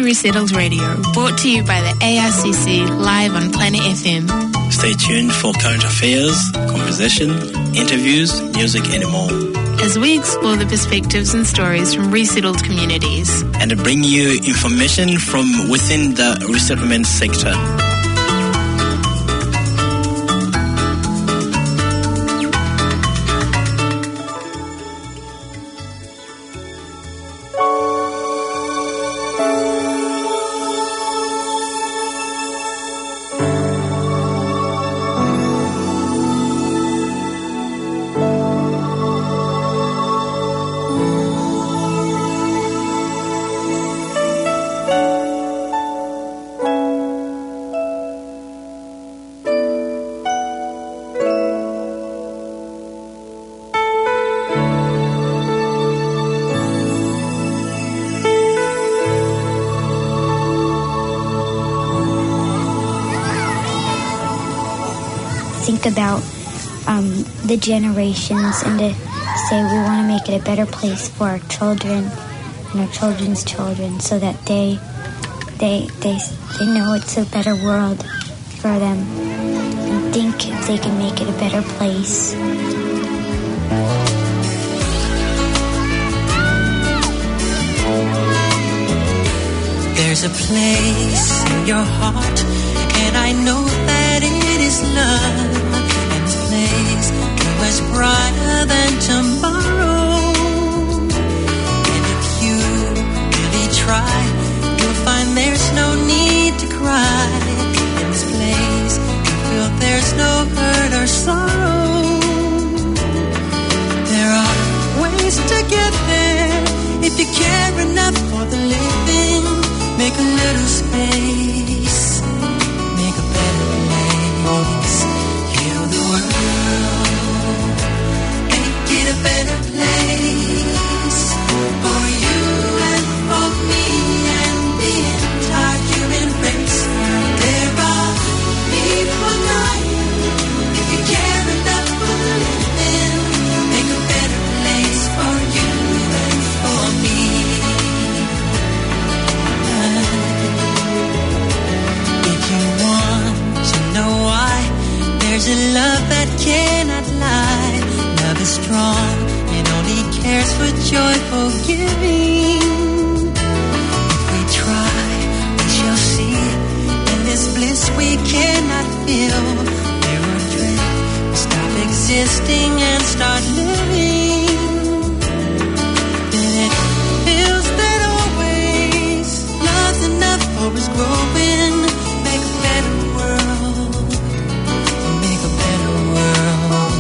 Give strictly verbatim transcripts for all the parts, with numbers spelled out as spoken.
Resettled Radio, brought to you by the A R C C, live on Planet F M. Stay tuned for current affairs, conversation, interviews, music and more. As we explore the perspectives and stories from resettled communities. And bring you information from within the resettlement sector. About um, the generations and to say we want to make it a better place for our children and our children's children so that they they they, they know it's a better world for them and think if they can make it a better place. There's a place in your heart and I know that it is love. Was brighter than tomorrow. And if you really try, you'll find there's no need to cry. In this place, you feel there's no hurt or sorrow. There are ways to get there. If you care enough for the living, make a little space, make a better place, heal the world. A better place for you and for me and the entire human race. There are people dying. If you care enough for the living, make a better place for you and for me. If you want to know why, there's a love that cannot lie. Love is strong and only cares for joyful giving. If we try, we shall see. In this bliss we cannot feel. Fear or dread, we stop existing and start living. Then it feels that always love's enough for us growing. Make a better world, make a better world.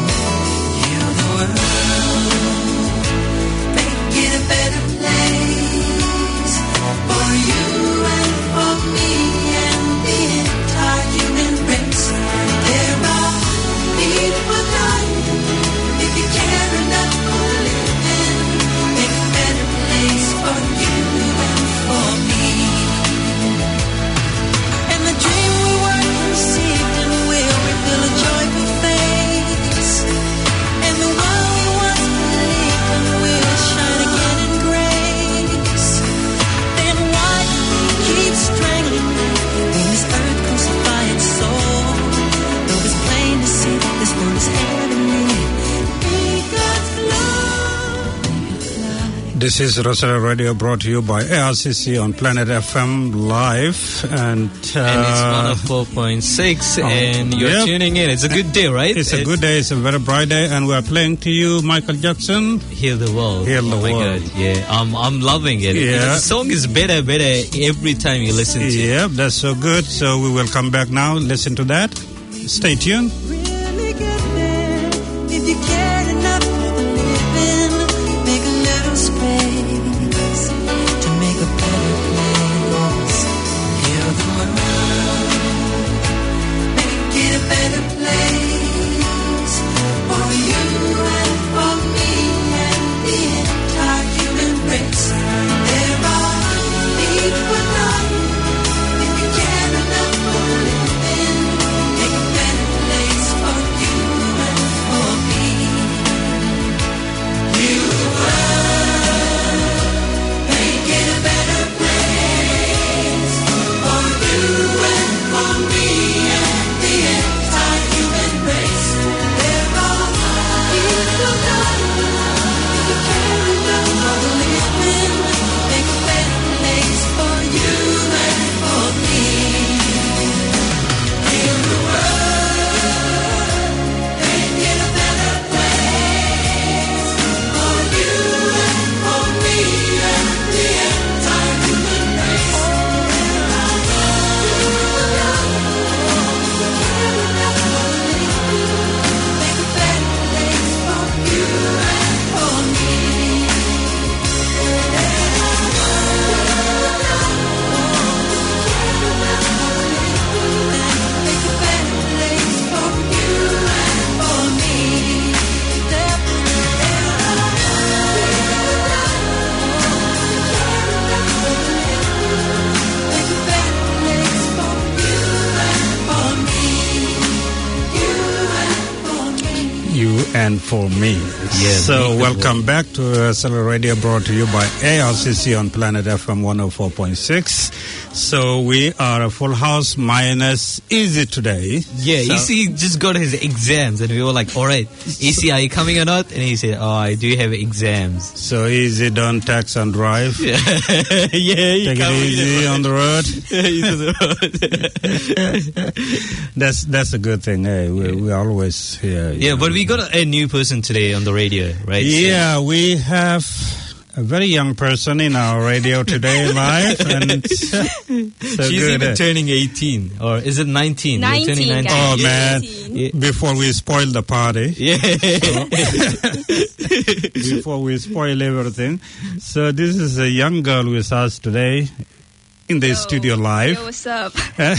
Make it a better place for you and for me and the entire human race. There are people dying. If you care enough for living, make a better place for you and for me. And the dream we were conceived in will reveal a joyful face. And the world we once believed in will shine again in grace. Then why keep strangling when this earth crucify its soul? Though it's plain to see that this world is heavenly. Be God's love. This is Resettled Radio, brought to you by A R C C on Planet F M live, and uh, and it's one oh four point six, oh, and you're yep. tuning in. It's a good day, right? It's, it's a good day. It's a very bright day, and we are playing to you Michael Jackson, Heal the World. Heal the oh World. My God, yeah, I'm I'm loving it. Yeah. You know, the song is better, better every time you listen to it. Yeah, that's so good. So we will come back now. Listen to that. Stay tuned. Really get there if you care enough for the living. Make a little space to make a better place. Heal the world. Make it a better place for you and for me and the entire human race. There are people dying. If you care enough for living, make a better place. and for me. Yeah, so me welcome back to uh, Celebrate Radio, brought to you by A R C C on Planet F M one oh four point six. So we are a full house minus Easy today. Yeah, so, Easy just got his exams and we were like, all right, Easy, are you coming or not? And he said, oh, I do have exams. So Easy, don't tax and drive. Yeah, yeah. Take it easy on the road. He's on the road. that's that's a good thing. Hey, we we always here. Yeah, know. But we got a, a new person today on the radio, right? Yeah, so, we have a very young person in our radio today live, and so she's good, even eh? turning eighteen, or is it nineteen? nineteen, turning nineteen. Oh man! eighteen. Before we spoil the party, yeah. So, before we spoil everything, so this is a young girl with us today in the Yo, studio live. Yo, what's up? and,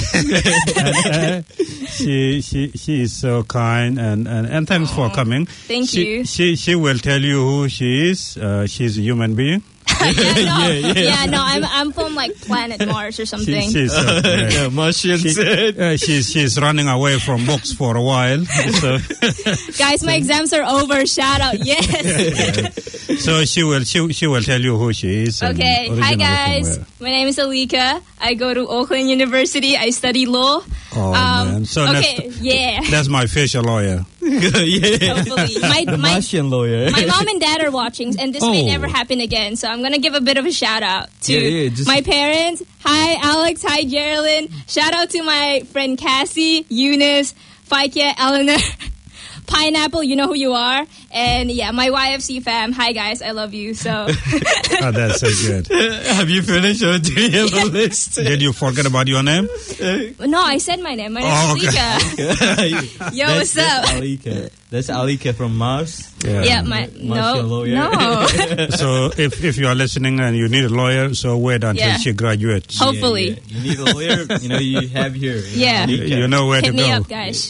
uh, she she she is so kind, and and, and thanks for coming. Thank she, you. She she will tell you who she is. Uh, she's a human being. yeah, no, yeah, yeah. yeah, no, I'm I'm from like planet Mars or something. She, she's uh, uh, yeah, Martian she, said. Uh, she's she's running away from books for a while. So Guys, my exams are over. Shout out, yes. yeah. So she will she she will tell you who she is. Okay, hi guys. My name is Alika. I go to Oakland University. I study law. Oh um, man! So okay, that's, yeah. That's my facial lawyer. Yeah. Hopefully, my the my, Martian lawyer. my mom and dad are watching, and this may Oh. never happen again. So I'm gonna give a bit of a shout out to Yeah, yeah, just- my parents. Hi, Alex. Hi, Geraldine. Shout out to my friend Cassie, Eunice, Faikia, Eleanor, Pineapple. You know who you are. And yeah, my Y F C fam. Hi guys, I love you. So Oh, that's so good. Have you finished or do you have a list? Did you forget about your name? no, I said my name. My name Oh, is okay. Lika. Yo, That's- what's that's up? Alika. That's Alika from Mars. Yeah, my no, Martian lawyer. no. So if if you are listening and you need a lawyer, so wait until Yeah. she graduates. Hopefully. Yeah, yeah. You need a lawyer, you know, you have here. Yeah. You, you know where Hit to me go. up, guys.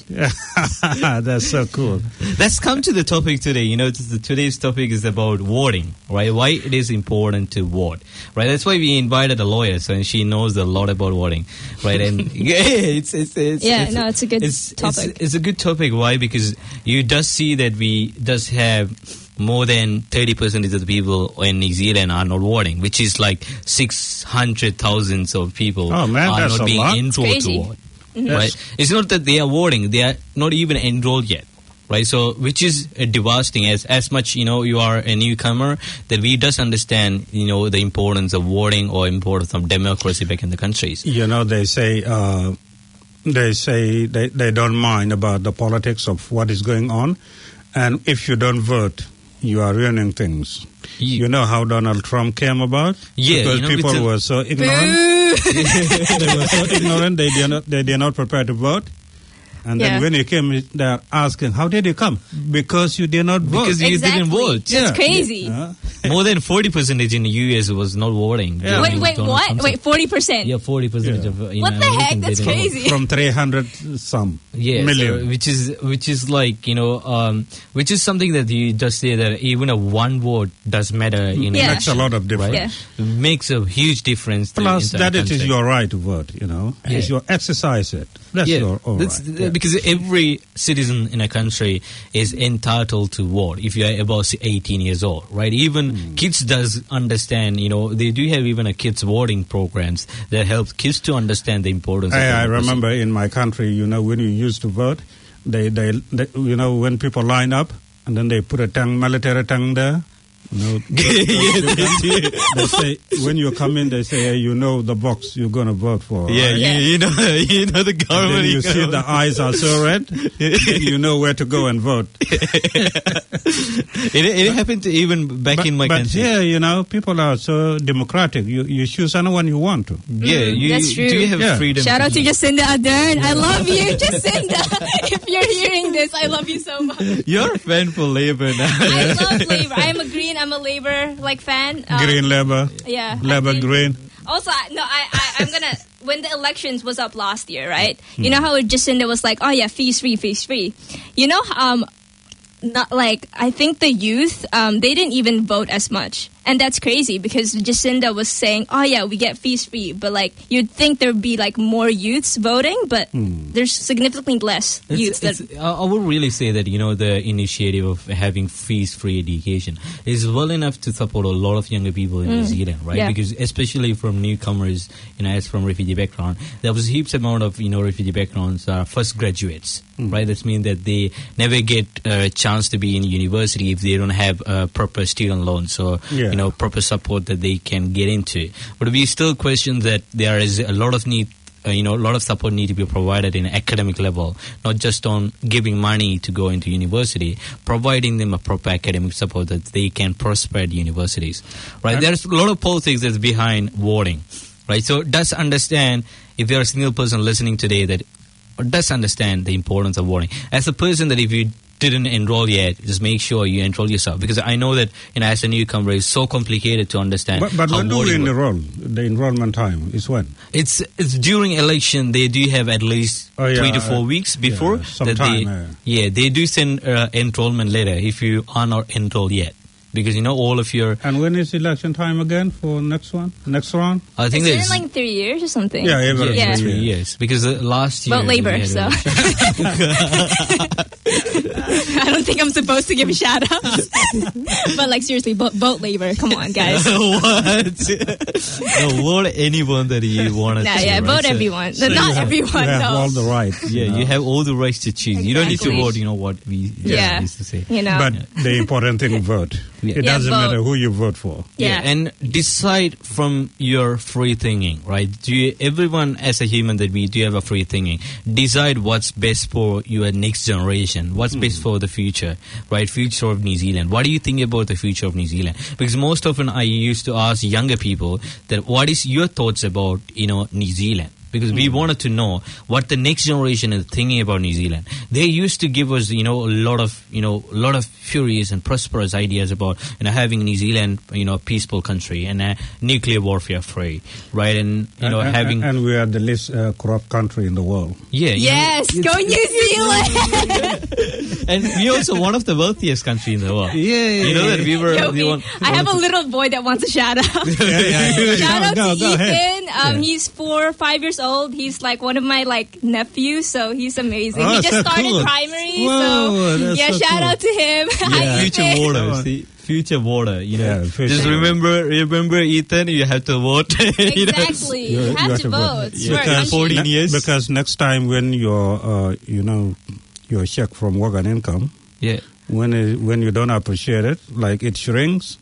That's so cool. Let's come to the topic today. You know, the, today's topic is about voting, right? Why it is important to vote, right? That's why we invited a lawyer, so she knows a lot about voting, right? And yeah, it's it's, it's Yeah, it's, no, it's a good it's, topic. It's, it's a good topic. Why? Because you does see that we does have more than thirty percent of the people in New Zealand are not voting, which is like six hundred thousands of people Oh, man, are that's not a being lot. enrolled It's to crazy. vote. Mm-hmm. Right? It's not that they are voting; they are not even enrolled yet. Right, so which is uh, devastating. As as much you know, you are a newcomer, that we does understand you know the importance of voting or importance of democracy back in the countries. You know, they say uh, they say they, they don't mind about the politics of what is going on, and if you don't vote, you are ruining things. You, You know how Donald Trump came about? Yeah, because you know, people with the- were so ignorant. They were so ignorant. They did not. They did not prepare to vote. And Yeah. then when you came, they're asking, "How did you come?" Because you did not vote. because you Exactly. didn't vote. That's Yeah. crazy. Uh, More than forty percent in the U S was not voting. Yeah. Wait, during wait, Donald what? Trump's- Wait, forty percent. Yeah, forty percent Yeah. of uh, in What the American heck? That's they didn't vote. crazy. from three hundred some Yeah, million. so which is which is like you know, um, which is something that you just say that even a one vote does matter. You know, Yeah. Makes a lot of difference. Yeah. It makes a huge difference. to Plus, entire that it is country. your right to vote. You know, Yeah. it's your exercise it. That's yeah, your all that's right. th- Yeah. because every citizen in a country is entitled to vote if you are above eighteen years old, right? Even Hmm. kids does understand, you know, they do have even a kids voting programs that help kids to understand the importance of I, I democracy. remember in my country, you know, when you used to vote, they, they, they you know, when people line up and then they put a tongue, military tongue there. You know, they say when you come in, they say, hey, you know the box you're going to vote for. Yeah, right? you, you know, you know the And government. then you see the eyes are so red, you know where to go and vote. it, it happened to even back but, in my but country. here, you know, people are so democratic. You you choose anyone you want to. Yeah, you, That's true. do you have Yeah. freedom? Shout out to Jacinda Ardern. I love you, Jacinda. If you're hearing this, I love you so much. You're a fan for Labour now. I love Labour. I'm a Green. I'm a Labour like fan. Um, Green Labour, Yeah. Labour I mean- Green. Also, I- no, I, I, I'm gonna. When the elections was up last year, right? You know how Jacinda was like, "Oh yeah, fees free, fees free." You know, um, not like I think the youth, um, they didn't even vote as much And that's crazy because Jacinda was saying, oh yeah, we get fees free. But like, you'd think there'd be like more youths voting, but Hmm. there's significantly less It's- youths. That, it's- I I would really say that, you know, the initiative of having fees-free education is well enough to support a lot of younger people in New Zealand, right? Yeah. Because especially from newcomers, you know, as from refugee background, there was heaps amount of, you know, refugee backgrounds are first graduates, right? That means that they never get a chance to be in university if they don't have a proper student loan, so, Yeah. you know, proper support that they can get into. But we still question that there is a lot of need Uh, you know, a lot of support need to be provided in academic level, not just on giving money to go into university, providing them a proper academic support that they can prosper at universities, right? There's a lot of politics that's behind voting, right? So does understand, if you're a single person listening today, that does understand the importance of voting. As a person that if you didn't enroll yet, just make sure you enroll yourself, because I know that, you know, as a newcomer, it's so complicated to understand. But, but how when do we voting works. enroll? The enrollment time is when? It's it's during election. They do have at least Oh, yeah, three to four uh, weeks before. yeah, that sometime, they, uh. yeah, they do send uh, enrollment letter if you are not enrolled yet, because you know all of your. And when is election time again for next one, next round? I think is it there's in like three years or something? Yeah, every yeah, Yeah. three years, because uh, last year Vote we Labour, had so. election. I don't think I'm supposed to give a shout out. But like seriously, vote, vote Labour. Come on, guys. What? No, vote anyone that you want to. Nah, yeah, vote so, everyone. so Not you have- everyone, You have though. all the rights. Yeah, you know. you have all the rights to choose. You don't need to Exactly. vote. You know what we Yeah. used to say. You know. But the important thing, vote. Yeah. It Yeah, doesn't vote. matter who you vote for. Yeah. and decide from your free thinking, right? Do you, everyone as a human that we do have a free thinking, decide what's best for your next generation, what's best for the future, right? Future of New Zealand. What do you think about the future of New Zealand? Because most often I used to ask younger people that what is your thoughts about, you know, New Zealand? Because we wanted to know what the next generation is thinking about New Zealand. They used to give us, you know, a lot of, you know, a lot of furious and prosperous ideas about, you know, having New Zealand, you know, a peaceful country and uh, nuclear warfare free, right? And, you know, and, having... and we are the least uh, corrupt country in the world. yeah. you Yes, know, go New Zealand. and we're also one of the wealthiest country in the world. Yeah, You know that we were... Yo, we me, want, I have a little boy that wants a shout out. Shout out Go, to go ahead. Ethan. Um, Yeah. He's four or five years old. He's like one of my like nephews, so he's amazing. Oh, he just so started cool. primary, Whoa, so that's yeah, so shout cool. out to him. Hi, yeah, future Ethan. water. See, future water. You know, Yeah, future just water. remember, remember, Ethan. You have to vote. you know? Exactly. You, You- have you have to to vote. vote. It's for our Because, country. fourteen ne- years. because next time when your, uh, you know, your check from work and income, Yeah. when it, when you don't appreciate it, like it shrinks,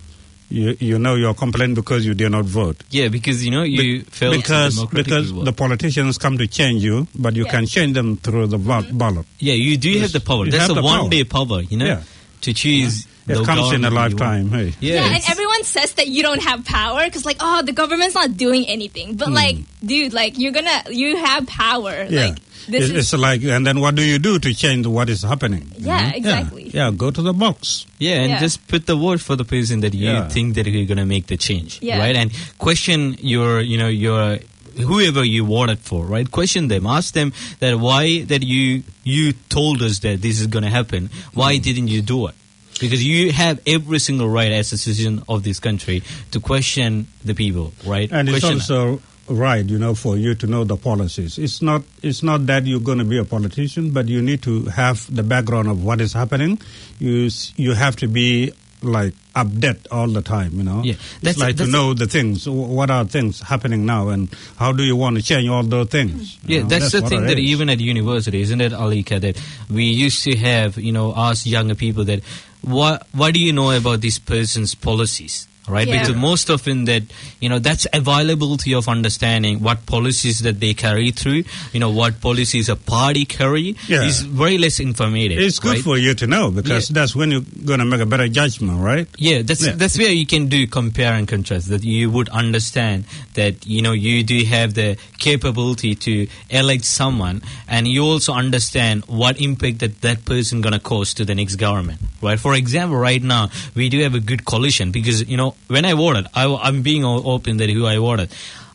you you know you're complaining because you did not vote. Yeah, because you know you failed because to because democratically the vote. politicians come to change you, but you Yeah. can change them through the vo- ballot. Yeah, you do have the power. You That's have a the power. one-day power. You know, Yeah. to choose. It the comes in a government you want. lifetime. Hey, Yeah, Yeah, and it's- everyone says that you don't have power because, like, oh, the government's not doing anything. But, like, dude, like, you're gonna, you have power. yeah. Like, this It- is, it's like, and then what do you do to change what is happening? you Yeah, know? exactly. Yeah, yeah, go to the box. Yeah, and Yeah. just put the vote for the person that you Yeah. think that you're gonna make the change, Yeah. right? And question your, you know, your whoever you voted for, right? Question them, ask them that why that you you told us that this is gonna happen. Why didn't you do it? Because you have every single right as a citizen of this country to question the people, right? And it's question also right, you know, for you to know the policies. It's not it's not that you're going to be a politician, but you need to have the background of what is happening. You s- you have to be like update all the time, you know. Yeah, it's that's- like to that's- know the things. wh- What are things happening now, and how do you want to change all those things? you Yeah, know? that's, the what thing it that is. even at university, isn't it, Alika, that we used to have, you know, ask younger people that, what, what do you know about this person's policies? Right, Yeah. because most often that, you know, that's availability of understanding what policies that they carry through, you know, what policies a party carry Yeah. is very less informative. It's good right? for you to know because Yeah. that's when you're going to make a better judgment, right? Yeah, that's Yeah. that's where you can do compare and contrast. That you would understand that you know you do have the capability to elect someone, and you also understand what impact that that person gonna cause to the next government. Right. For example, right now we do have a good coalition because you know when I voted, I, I'm being o- open that who I voted.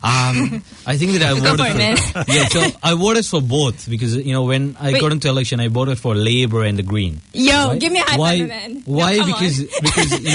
Um, I think that I Go voted for it, man. yeah, so I voted for both because you know when I Wait. got into election, I voted for Labour and the Green. yo, Right? give me a high why, five, man. No, Why? come on. because because you know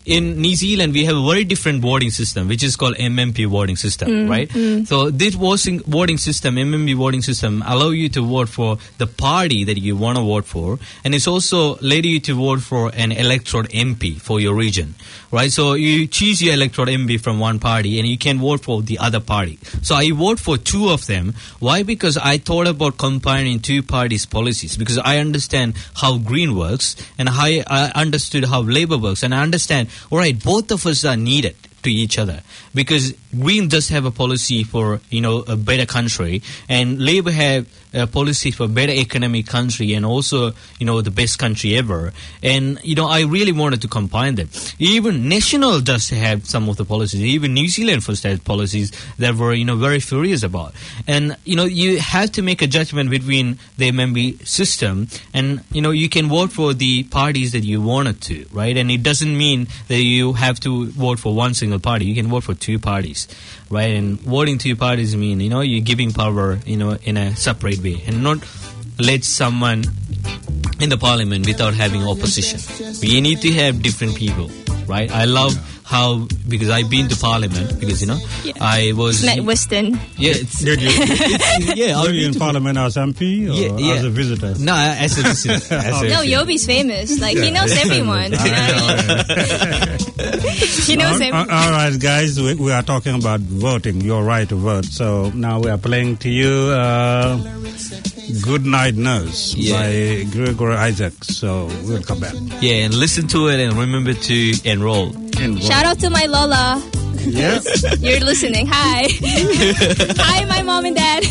in New Zealand, we have a very different voting system, which is called M M P voting system, Mm, right? mm. So this voting voting system, M M P voting system, allow you to vote for the party that you want to vote for, and it's also let you to vote for an electorate M P for your region, right? So you choose your electorate M P from one party, and you can vote for the other party. So I vote for two of them. Why? Because I thought about combining two parties' policies, because I understand how Green works, and I, I understood how Labour works, and I understand, all right, both of us are needed to each other, because Green does have a policy for, you know, a better country, and Labour have a policy for better economic country, and also, you know, the best country ever. And, you know, I really wanted to combine them. Even National does have some of the policies. Even New Zealand first had policies that were, you know, very furious about. And, you know, you have to make a judgment between the M M P system, and, you know, you can vote for the parties that you wanted to, right? And it doesn't mean that you have to vote for one single party. You can vote for two parties, right? And voting two parties mean, you know, you're giving power, you know, in a separate way, and not let someone in the parliament without having opposition. We need to have different people, right? I love how, because I've been to parliament, because, you know, Yeah. I was... Met Weston. Yeah, it's, Did you? it's, yeah, Were I've you been in to- Parliament as M P or Yeah, yeah. as a visitor? No, as a visitor. As a No, visitor. Yobi's famous. Like, he knows everyone. You know what I mean? He knows All- everyone. all right, guys, we, we are talking about voting, your right to vote. So now we are playing to you uh, Good Night Nurse Yeah. by Gregory Isaacs. So we'll come back. Yeah, and listen to it and remember to enroll. In Shout out to my Lola. Yeah. You're listening. Hi. Hi, my mom and dad.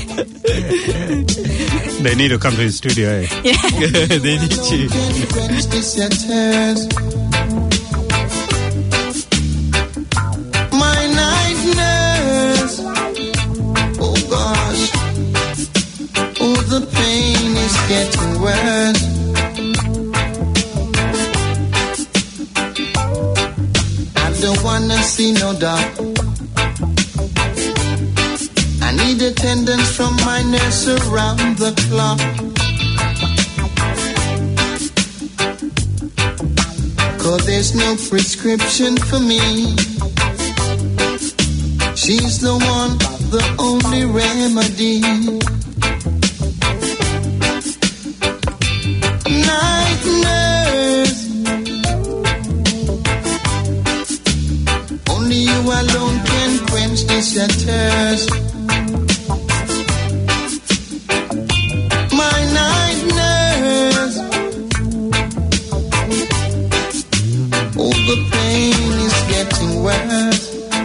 They need to come to the studio, eh? They need to. My night nurse. Oh gosh. Oh, the pain is getting worse. I don't wanna see no doc. I need attendance from my nurse around the clock. Cause there's no prescription for me. She's the one, the only remedy. Night nurse. Only you alone can quench this thirst. My night nurse. Oh, the pain is getting worse.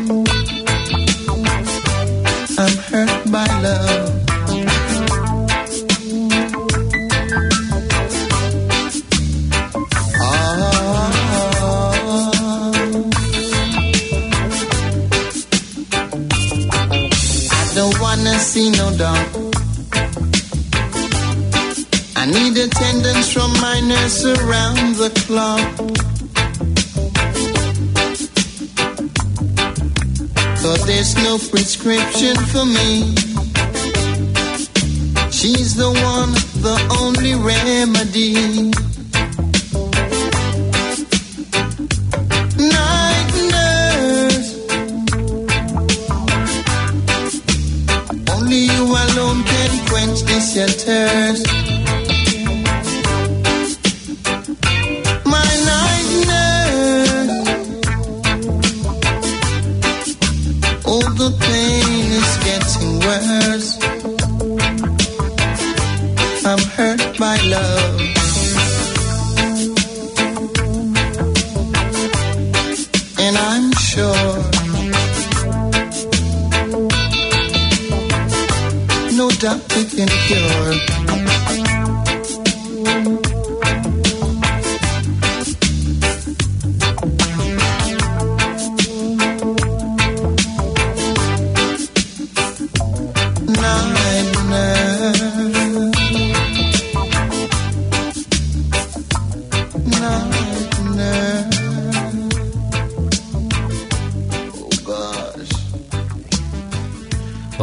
I'm hurt by love. Don't wanna see no dog. I need attendance from my nurse around the clock. Cause there's no prescription for me. She's the one, the only remedy. Night nurse. Only you alone can quench this your thirst. My night nurse. Oh, the pain is getting worse. I'm hurt by love. And I'm sure no doctor can cure. Night nurse. Night nurse. Oh gosh.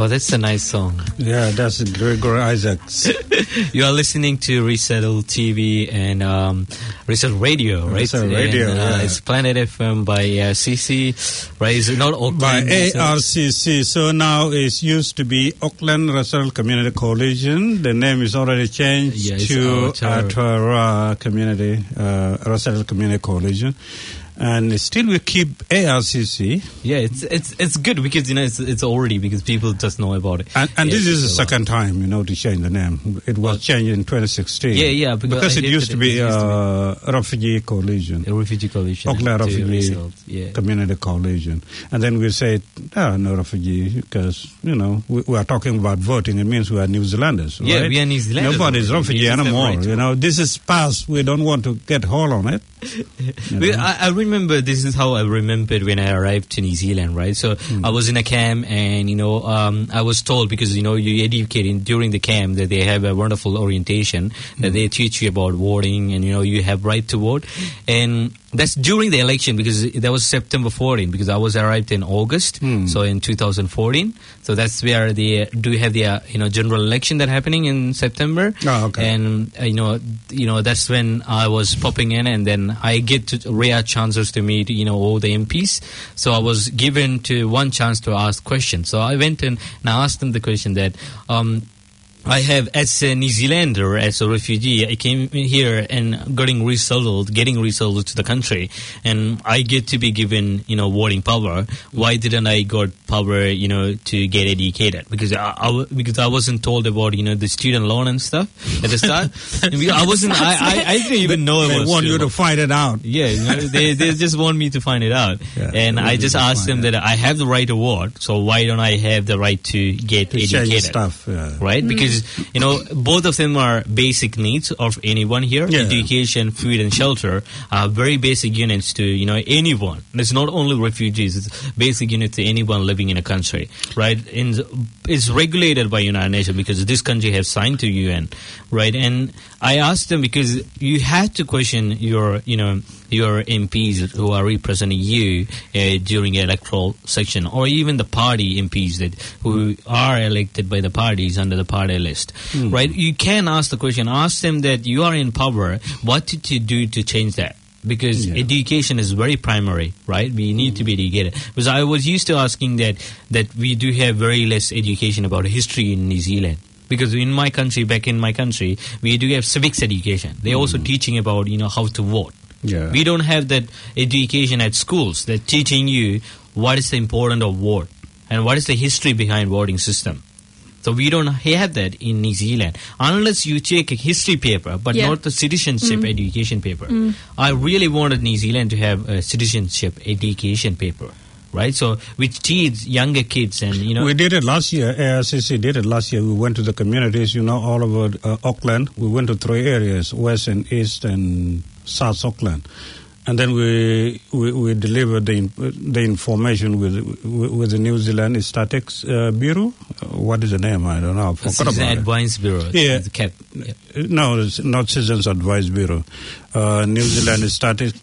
Oh, that's a nice song. Yeah, that's Gregory Isaacs. You are listening to Resettle T V and um, Resettle Radio, right? Resettle Radio, and, uh, yeah. It's Planet F M by uh, C C, right? It's not Auckland. By A R C C. So now it used to be Auckland Russell Community Coalition. The name is already changed Yeah, it's to Aotearoa. Aotearoa Community, uh, Russell Community Coalition. And still we keep A R C C. Yeah, it's it's it's good because you know it's it's already because people just know about it. And, and Yeah, this is the it's a lot. second time, you know, to change the name. It was changed in twenty sixteen. Yeah, yeah, because Because I it heard used that to it be used to uh, Refugee Coalition. A refugee coalition. Auckland to Refugee result, yeah. Community Coalition. And then we said, oh, no refugee, because, you know, we, we are talking about voting. It means we are New Zealanders, Yeah, right? we are New Zealanders. Nobody's refugee We just have anymore. right to You know, this is past. We don't want to get hold on it. You Well, know? I, I remember this is how I remembered when I arrived to New Zealand, right? So Hmm. I was in a camp, and you know, um, I was told because you know you educate in, during the camp that they have a wonderful orientation that Hmm. they teach you about voting, and you know you have right to vote, and that's during the election because that was September fourteenth because I was arrived in August, Hmm. so in two thousand fourteen. So that's where the do you have the uh, you know general election that happening in September, Oh, okay. and uh, you know you know that's when I was popping in, and then I get to rare chances to meet you know all the M Ps. So I was given to one chance to ask questions. So I went in and I asked them the question that um, I have, as a New Zealander, as a refugee, I came here and getting resettled, getting resettled to the country, and I get to be given, you know, voting power. Why didn't I got power, you know, to get educated? Because I, I w- because I wasn't told about, you know, the student loan and stuff at the start. And because I wasn't, I, I, I didn't even know They about want you student to find it out. yeah, you know, they they just want me to find it out, Yeah, and they I want just you to asked them find that I have the right to vote, so why don't I have the right to get To change educated? stuff. Yeah. Right, because you know both of them are basic needs of anyone here. Yeah. Education, food, and shelter are very basic units to you know anyone. It's not only refugees; it's basic units to anyone living in a country. Right, and it's regulated by United Nations because this country has signed to U N. Right, and I asked them because you had to question your you know your M Ps who are representing you uh, during electoral section, or even the party M Ps that who are elected by the parties under the party list, Mm. right? You can ask the question, ask them that you are in power, what did you do to change that? Because Yeah. education is very primary, right? We need to be educated. Because I was used to asking that that we do have very less education about history in New Zealand. Because in my country, back in my country, we do have civics education. They're also teaching about, you know, how to vote. Yeah. We don't have that education at schools that teaching you what is the importance of vote and what is the history behind voting system. So we don't have that in New Zealand unless you take a history paper, but Yeah. not the citizenship education paper. I really wanted New Zealand to have a citizenship education paper, right? So which teach younger kids and you know. We did it last year. A R C C did it last year. We went to the communities, you know, all over uh, Auckland. We went to three areas, West and East and South Auckland. And then we we, we delivered the the information with with the New Zealand Statistics uh, Bureau. Uh, what is the name? I don't know. I forgot Citizen about it. Advice Bureau. Yeah. The cap, yeah. No, it's not Citizens Advice Bureau. Uh, New Zealand Stati-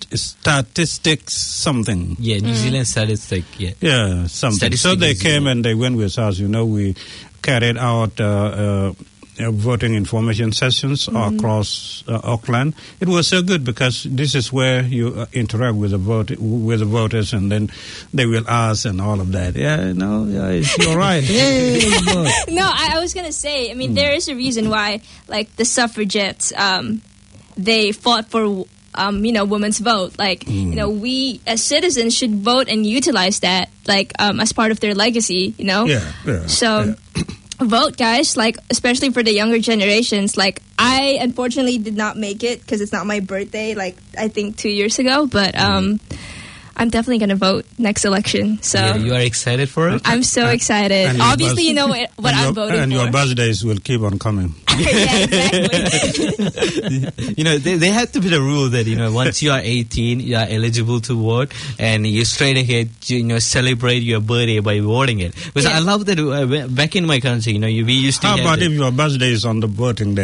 Statistics something. Yeah, New Zealand statistic. Yeah. Yeah, something. So they Statistics, came yeah. and they went with us. You know, we carried out uh, uh, uh, voting information sessions across uh, Auckland. It was so good because this is where you uh, interact with the vote with the voters, and then they will ask and all of that. Yeah, no, yeah, it's, you're right. Hey, vote. No, I, I was gonna say. I mean, there is a reason why, like the suffragettes, um, they fought for, um, you know, women's vote. Like, you know, we as citizens should vote and utilize that, like, um, as part of their legacy. You know. Yeah, yeah. So. yeah. Vote, guys, like, especially for the younger generations. Like, I unfortunately did not make it because it's not my birthday, like, I think two years ago. But um, I'm definitely going to vote next election. So Yeah, you are excited for it? I'm so excited. and your Obviously, buzz- you know what, what and I'm your, voting and for. your birthdays will keep on coming. Yeah, exactly. You know, they, they had to put a rule that, you know, once you are eighteen, you are eligible to vote, and you straight ahead, you know, celebrate your birthday by voting it. Because Yeah. I love that uh, back in my country, you know, you, we used to How have about the- if your birthday is on the voting day?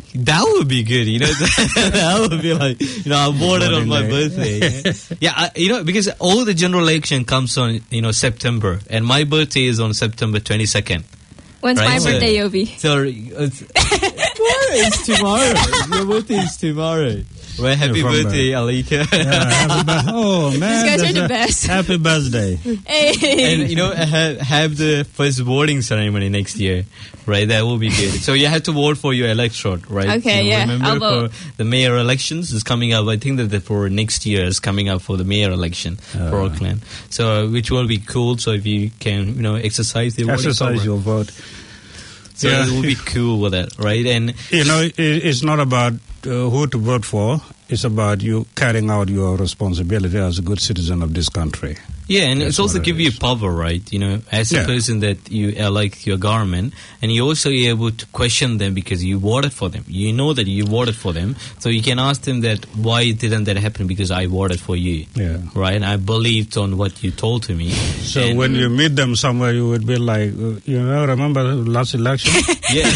That would be good, you know. That would be like, you know, I voted on my birthday. Yeah, yeah I, you know, because all the general election comes on, you know, September, and my birthday is on September twenty-second. When's right? my so, birthday, Yobi? So it's, it's tomorrow. Your birthday is tomorrow. Well, happy From birthday, the, Alika. Yeah, happy birthday. Oh, man. These guys are the a, best. Happy birthday. Hey. And, you know, have, have the first voting ceremony next year, right? That will be good. So you have to vote for your electorate, right? Okay, so yeah, remember I'll vote. For the mayor elections is coming up. I think that the, for next year is coming up for the mayor election uh, for Auckland. So, uh, which will be cool. So if you can, you know, exercise your voting Exercise power. your vote. So yeah. it will be cool with that, right? And you know, it, it's not about uh, who to vote for. It's about you carrying out your responsibility as a good citizen of this country. Yeah, and That's it's also it give you is. power, right? You know, as Yeah. a person that you elect your government, and you're also able to question them because you voted for them. You know that you voted for them, so you can ask them that why didn't that happen? Because I voted for you, Yeah. right? And I believed on what you told to me. So And- when you meet them somewhere, you would be like, uh, you know, remember the last election? yeah.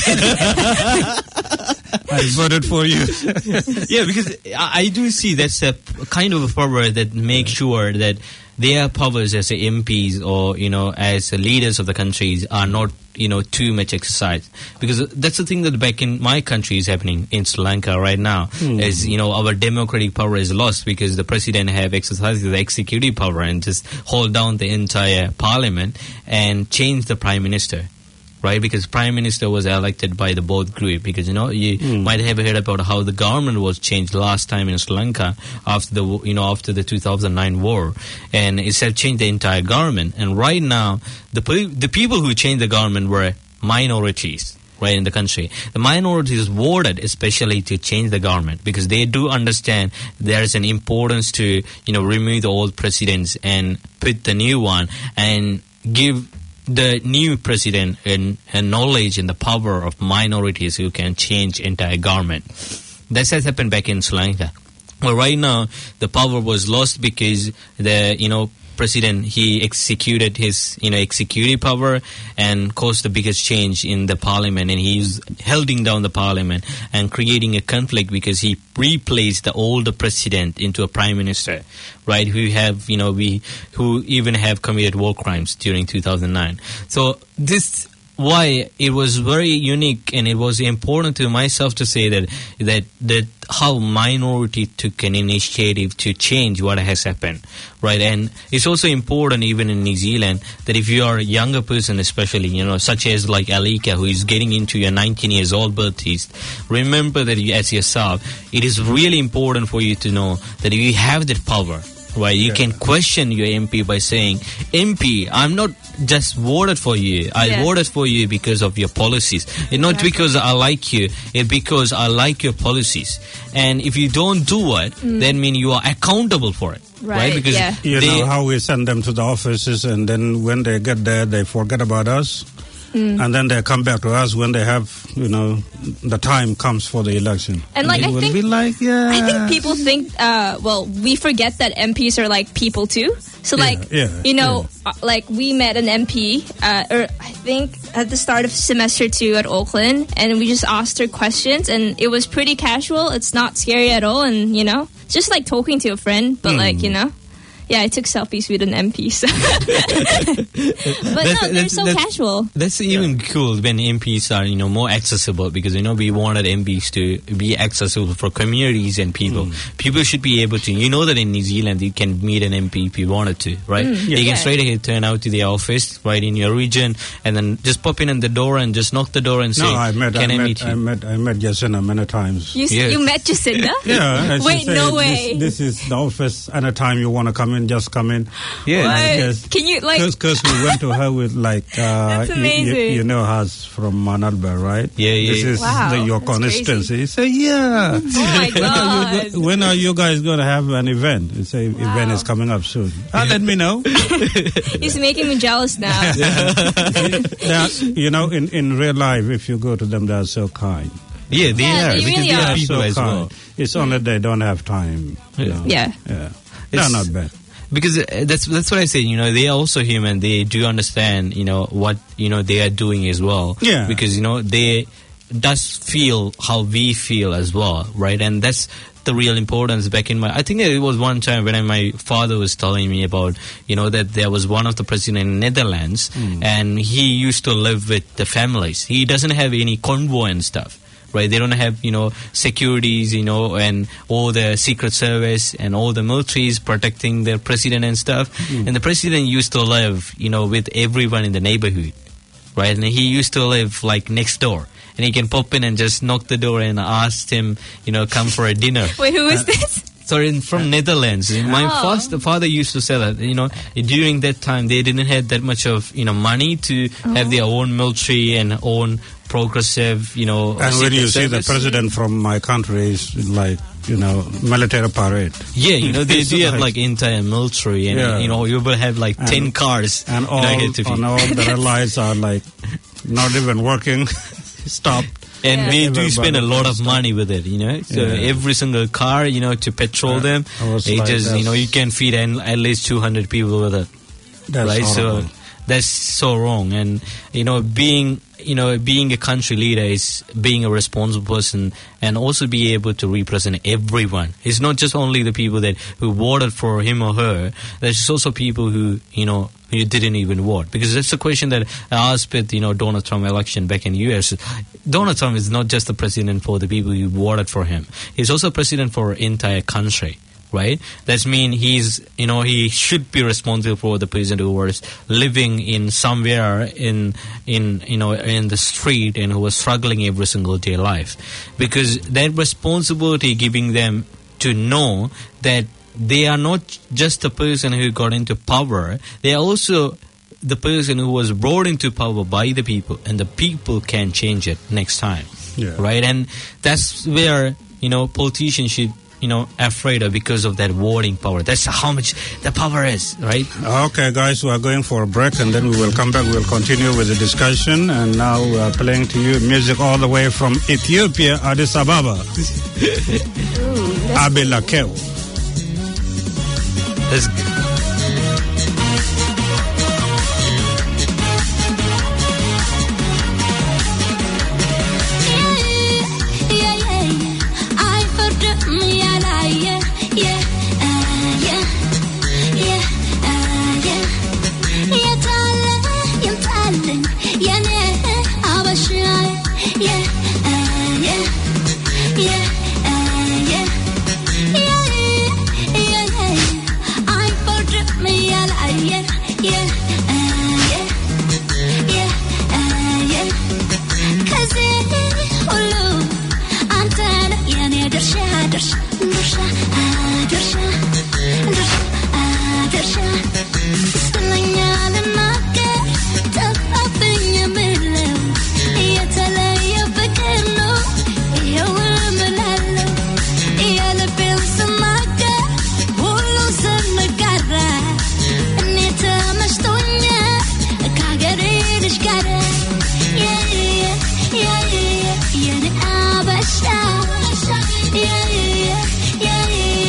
I voted for you. Yeah, because I, I do see that's a p- kind of a power that makes sure that their powers as a M Ps or, you know, as a leaders of the countries are not, you know, too much exercised. Because that's the thing that back in my country is happening in Sri Lanka right now. Hmm. Is, you know, our democratic power is lost because the president have exercised the executive power and just hold down the entire parliament and change the prime minister. Right, because prime minister was elected by the both group. Because you know you Mm. might have heard about how the government was changed last time in Sri Lanka after the you know after the two thousand nine war, and it's have changed the entire government. And right now, the pe- the people who changed the government were minorities. Right in the country, the minorities voted especially to change the government because they do understand there is an importance to you know remove the old presidents and put the new one and give the new president and, and knowledge and the power of minorities who can change entire government. That has happened back in Sri Lanka. Well, right now the power was lost because the you know president he executed his you know executive power and caused the biggest change in the parliament, and he's holding down the parliament and creating a conflict because he replaced the older president into a prime minister, right? Who have you know we who even have committed war crimes during two thousand nine. So this why it was very unique, and it was important to myself to say that that that how minority took an initiative to change what has happened, right? And it's also important even in New Zealand that if you are a younger person, especially you know such as like Alika, who is getting into your nineteen years old birthday, remember that you, as yourself, it is really important for you to know that you have that power. Right, you Yeah. can question your M P by saying, M P, I'm not just voted for you. I Yeah. voted for you because of your policies. It's not Exactly. because I like you. It's because I like your policies. And if you don't do it, then mean you are accountable for it. Right? Right, Because yeah. You they, know how we send them to the offices, and then when they get there, they forget about us. And then they come back to us when they have, you know, the time comes for the election. And, like, they I will think- be like, yeah. I think people think, uh, well, we forget that M Ps are like people too. So, Yeah, like, yeah, you know, uh, like we met an M P, uh, or I think at the start of semester two at Auckland, and we just asked her questions, and it was pretty casual. It's not scary at all, and you know, just like talking to a friend, but like, you know. Yeah, I took selfies with an M P. So. But no, they're so casual. That's even cool when M Ps are, you know, more accessible because, you know, we wanted M Ps to be accessible for communities and people. Mm. People should be able to, you know that in New Zealand you can meet an M P if you wanted to, right? Mm, you yeah. can straight ahead turn out to the office, right, in your region and then just pop in at the door and just knock the door and say, No, I met, can I, I, met, meet you? I met, I met Jacinda many times. You, Yeah. you met Jacinda? Yeah. she Wait, said, no way. This, this is the office. Anytime you want to come in, just come in. Yeah. What? Because- Can you, like... Because we went to her with like, uh, That's you, you, amazing. you know us from Mount Albert, right? Yeah, yeah, This yeah. is Wow, the, your that's constituency. He said, yeah. Oh, my When are, you, God. go- when are you guys going to have an event? He said, event is coming up soon. Ah, let me know. He's making me jealous now. They are- you know, in, in real life, if you go to them, they're so kind. Yeah, they Yeah, are. they because really they are are. people so as kind. well. It's only they don't have time. you Yeah. know. Yeah. Yeah. They're It's- not bad. Because uh, that's that's what I say. You know, they are also human. They do understand, you know, what you know they are doing as well. Yeah. Because you know they does feel how we feel as well, right? And that's the real importance back in my... I think it was one time when I, my father was telling me about, you know, that there was one of the president in Netherlands, mm. and he used to live with the families. He doesn't have any convoy and stuff. Right, they don't have, you know, securities, you know, and all the secret service and all the militaries protecting their president and stuff. Mm. And the president used to live, you know, with everyone in the neighborhood, right? And he used to live like next door. And he can pop in and just knock the door and ask him, you know, come for a dinner. Wait, who is uh, this? Sorry, from Netherlands. My oh. first father used to say that, you know, during that time they didn't have that much of, you know, money to oh. have their own military and own progressive, you know. And when you see the president from my country is like, you know, military parade. Yeah, you know, they do have like entire military, and yeah. you know, you will have like and, ten cars. And all, you know, and all the allies are like not even working, stopped. And yeah. we do spend a lot of stuff. money with it, you know. So yeah. every single car, you know, to petrol yeah. them, they like just, you know, you can feed an, at least two hundred people with it. That's right? horrible. So that's so wrong. And, you know, being, you know, being a country leader is being a responsible person and also be able to represent everyone. It's not just only the people that who voted for him or her. There's also people who, you know, who didn't even vote. Because that's the question that I asked with, you know, Donald Trump election back in the U S. Donald Trump is not just the president for the people who voted for him. He's also president for entire country. Right? That means he's, you know, he should be responsible for the person who was living in somewhere in, in, you know, in the street and who was struggling every single day life. Because that responsibility giving them to know that they are not just the person who got into power, they are also the person who was brought into power by the people, and the people can change it next time. Yeah. Right? And that's where, you know, politicians should, you know, afraid of because of that voting power. That's how much the power is, right? Okay, guys, we are going for a break and then we will come back. We'll continue with the discussion. And now we are playing to you music all the way from Ethiopia, Addis Ababa. Abelakeu. Let's Yeah, yeah, yeah, yeah.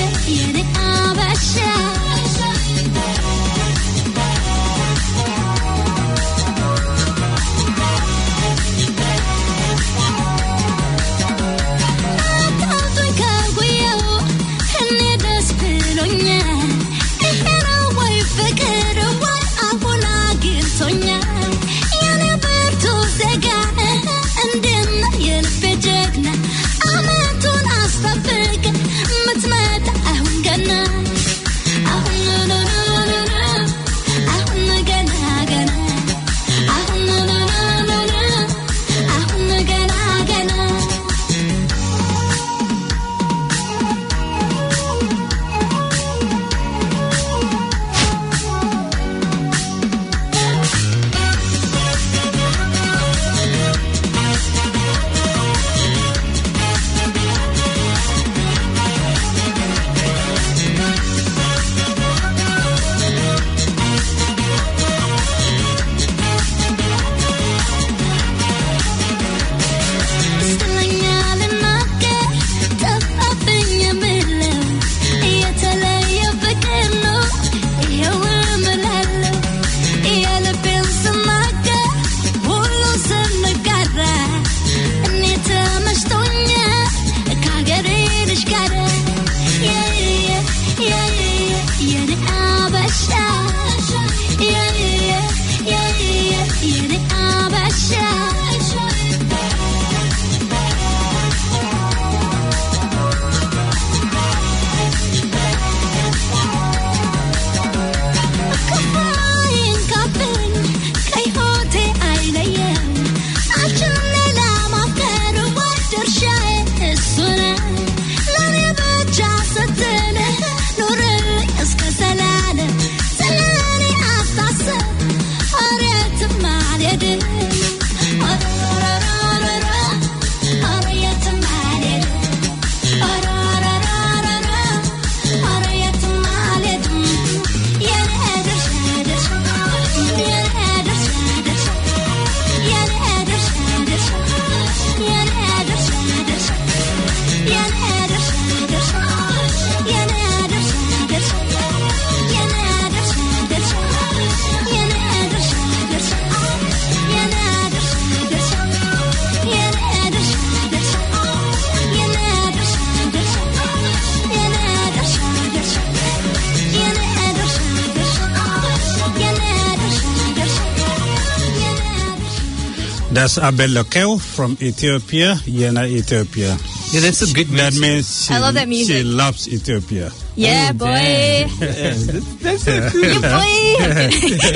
That's Abelokeo from Ethiopia, Yena, Ethiopia. Yeah, that's a good That music. means she, I love that music. she loves Ethiopia. Yeah, Oh, boy. damn. Yeah, that's, that's so cool. Yeah,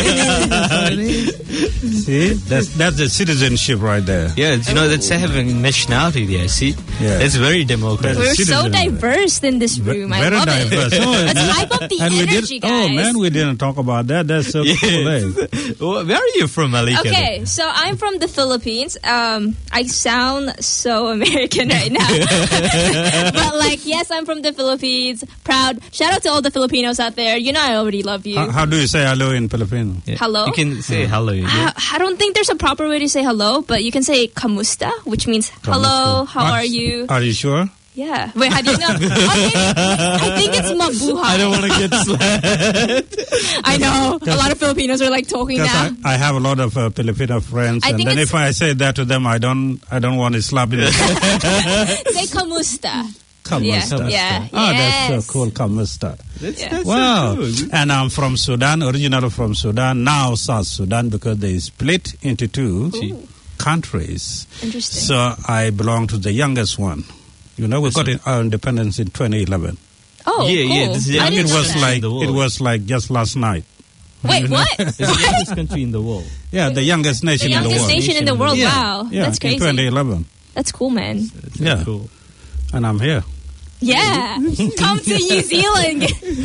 boy. See, that's that's the citizenship right there. Yeah, you know, that's having nationality there, see? Yeah. That's very democratic. We're so Citizen. diverse in this room. I Very love diverse. it. Oh, Let's hype up the and we energy, did, guys. oh man, we didn't talk about that. That's so Yes. cool. Eh? Well, where are you from, Malika? Okay, so I'm from the Philippines. Um, I sound so American right now. But like, yes, I'm from the Philippines. Proud. Shout out to all the Filipinos out there. You know I already love you. How, how do you say hello in Filipino? Yeah. Hello? You can say hello. Yeah. I, I don't think there's a proper way to say hello, but you can say kamusta, which means hello, how Are- are you? Are you sure? Yeah. Wait, how do you know? Okay, I think it's mabuhay. I don't want to get slapped. I know. A lot of Filipinos are like talking Because now. I, I have a lot of uh, Filipino friends, I and think then it's- if I say that to them, I don't, I don't want to slap in the Say kamusta. Kamusta. Yeah. Oh, Yes. that's so cool, Kamusta. That's, Yeah. that's Wow. so cool. And I'm from Sudan, originally from Sudan, now South Sudan, because they split into two countries. Interesting. So I belong to the youngest one. You know, we got in our independence in twenty eleven. Oh, Yeah, cool. yeah, this is the I And didn't it know was that. like in the world. it was like just last night. Wait, what? It's the youngest country in the world. Yeah, the youngest The nation in the youngest world. nation in the world. Yeah. Wow, Yeah, that's in crazy. twenty eleven. That's cool, man. That's Yeah. cool. And I'm here. Yeah, come to New Zealand.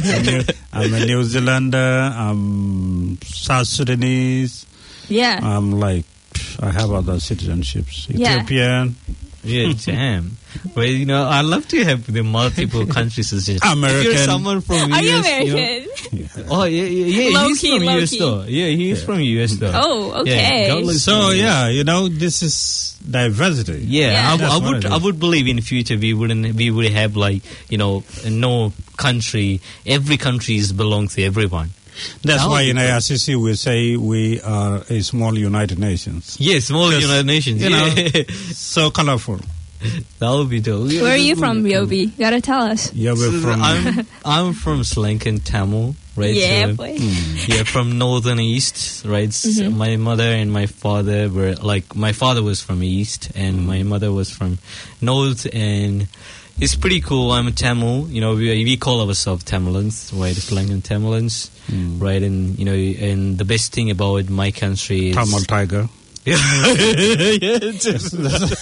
I'm a New Zealander. I'm South Sudanese. Yeah, I'm like, I have other citizenships. Yeah. Ethiopian, Yeah, damn. Well, you know, I love to have the multiple countries. If American. you're someone from are U S, you know- American? oh, yeah, yeah, yeah. Low he's key, from low U S key. though. Yeah, he's from U S though. Oh, okay. Yeah, God bless So you. yeah, you know, this is diversity. Yeah, Yeah. I, That's I what would. it I is. would believe in the future we wouldn't. We would have like you know no country. Every country is belong to everyone. That's That why would in be A I C C we say we are a small United Nations. Yes, small Because, United Nations. you Yeah, know, so colorful. that would be dope. Yeah, Where are that you would from, be cool. Ryobi? Gotta tell us. Yeah, we're So from. I'm I'm from Sri Lankan Tamil, right? Yeah, So- boy. Yeah, from northern east, right? So Mhm. my mother and my father were like my father was from east and my mother was from north, and it's pretty cool. I'm a Tamil, you know. We, we call ourselves Tamilans, right? Sri Lankan Tamilans, Mm. right? And you know, and the best thing about my country is Tamil tiger. yeah, just-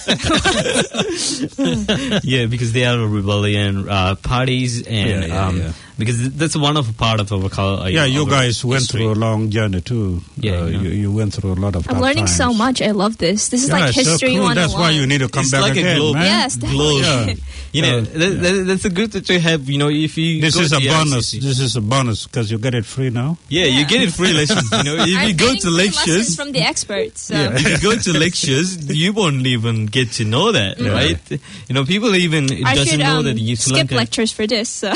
yeah, because they are rebellion uh, parties, and Yeah, yeah, um, yeah. because that's one of a part of our culture. Yeah, you guys went through a long journey too. Yeah, uh, you know. you, you went through a lot of. I'm tough learning so times. much. I love this. This is Yeah, like it's so history cool. one That's why you need to come It's back like a again, globe. man. Yes, Globe. Yeah. You know, Uh, that, that, that's a good to have. You know, if you This go is to a the bonus. I C C. This is a bonus because you get it free now. Yeah, you get it free lectures. You know, if you I'm go getting to free lessons lectures, from the experts. So. if you go to lectures, you won't even get to know that, Yeah. right? You know, people even I doesn't should know um, that you Sri skip Lanka- lectures for this. So.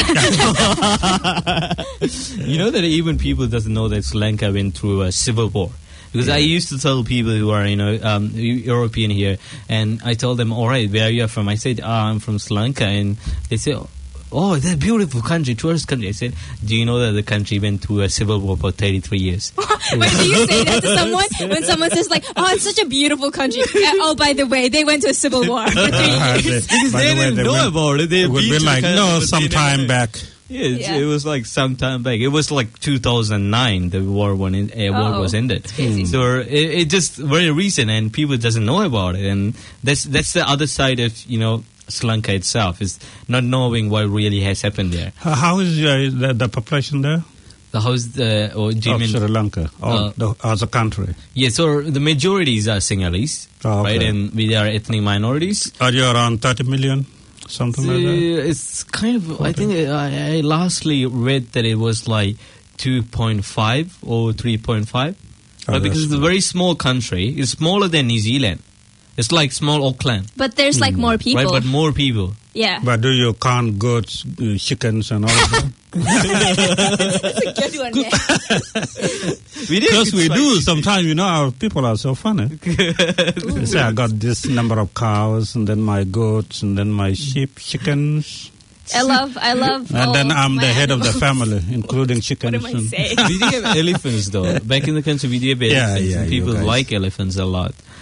You know that even people doesn't know that Sri Lanka went through a civil war. Because I used to tell people who are, you know, um, European here, and I told them, all right, where are you from? I said, ah, I'm from Sri Lanka, and they say, oh, that's a beautiful country, tourist country. I said, do you know that the country went through a civil war for thirty-three years? Wait, do you say that to someone when someone says like, "Oh, it's such a beautiful country"? Uh, oh, by the way, they went to a civil war for three years. Because By they the way, didn't they know went- about it. They It would been be to like, the no, country, but they some never- time back. Yeah, it's- Yeah. it was like some time back. It was like two thousand nine. The war when it, uh, war Oh, was ended. that's crazy. So it, it just very recent, and people doesn't know about it. And that's that's the other side of you know Sri Lanka itself is not knowing what really has happened there. How- How is uh, the, the population there? The house, the or do you Of mean- Sri Lanka, or Uh, the, as a country. yeah. So the majorities are Sinhalese, Oh, okay. right, and we are ethnic minorities. Are you around thirty million? Something like that? Uh, It's kind of. I think uh, I, I lastly read that it was like two point five or three point five. Oh, Right, because that's it's a very small country. It's smaller than New Zealand. It's like small Auckland, But there's like more people. right? But more people. Yeah. But do you count goats, uh, chickens, and all of that? That's a good one, man. We did. Because we do. Sometimes, you know, our people are so funny. They say, I got this number of cows, and then my goats, and then my sheep, chickens. I love, I love. And all then I'm my the head of the animals. family, including chickens. What am I and- saying? We do have elephants though. Back in the country, we do have Yeah, elephants. yeah, and you people guys. like elephants a lot.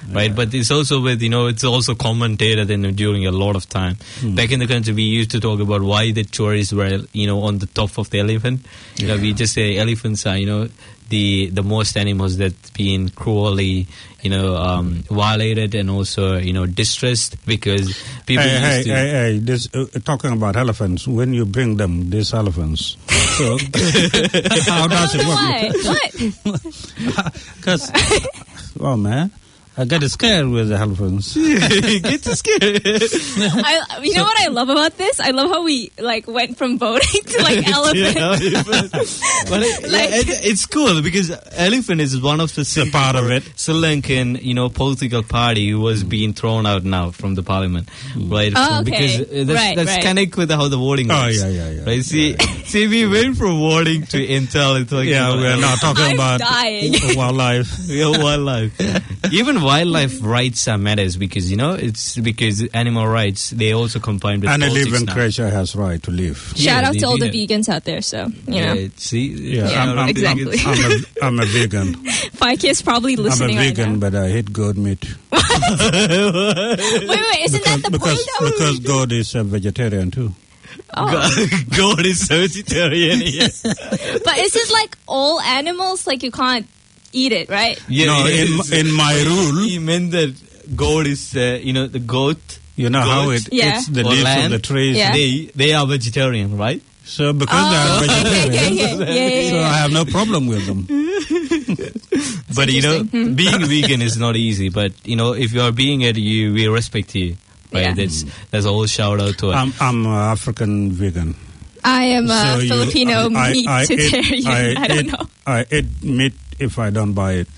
right? Yeah. But it's also with, you know, it's also commentated in during a lot of time. Hmm. Back in the country, we used to talk about why the tourists were, you know, on the top of the elephant. You know, we just say elephants are, you know, the the most animals that been cruelly, you know, um, violated and also, you know, distressed because people Hey, used hey, to... hey, hey, this, uh, talking about elephants, when you bring them, these elephants, so how does it work? What? Because, oh man, I get scared with the elephants. Get scared. I, you know what I love about this? I love how we like went from voting to like elephant. But it, Like- yeah, it, it's cool because elephant is one of the The part of it. Sri Lankan, you know, political party who was being thrown out now from the parliament, right? Oh, So okay. Because uh, that's, Right, that's right. connect with how the voting Oh, works. yeah, yeah, yeah. Right? See, see, we went from voting to intel. It's like, Yeah, we're not talking I'm about dying. wildlife. Yeah, wildlife. Even wildlife rights are matters because, you know, it's because animal rights, they also combine with Any politics living now. creature has right to live. Shout Yeah, out they to all do the that. vegans out there. So you know, Yeah, see, Yeah, Yeah, I'm, I'm, exactly. I'm, I'm, a, I'm a vegan. Fike is probably I'm a listening right vegan, now. but I hate goat meat. Wait, wait, wait, isn't that the because point? Though? because goat is a vegetarian too. Oh. God is vegetarian. Yes. But is it like all animals? Like you can't eat it, right? Yeah, No, yeah, in- it's- in my he- rule- he meant that goat is, uh, you know, the goat. You know how Goat it Yeah. eats the or leaves lamb, of the trees. Yeah. They they are vegetarian, right? So because they are Oh, yeah, vegetarian, yeah, yeah, yeah, yeah, so yeah. I have no problem with them. But you know, interesting. being vegan is not easy. But you know, if you are being it, you we respect you. Right? Yeah. That's that's a whole shout out to it. I'm I'm a African vegan. I am a So you- Filipino I- meat I eat- vegetarian. I, I don't eat- know. I eat meat if I don't buy it.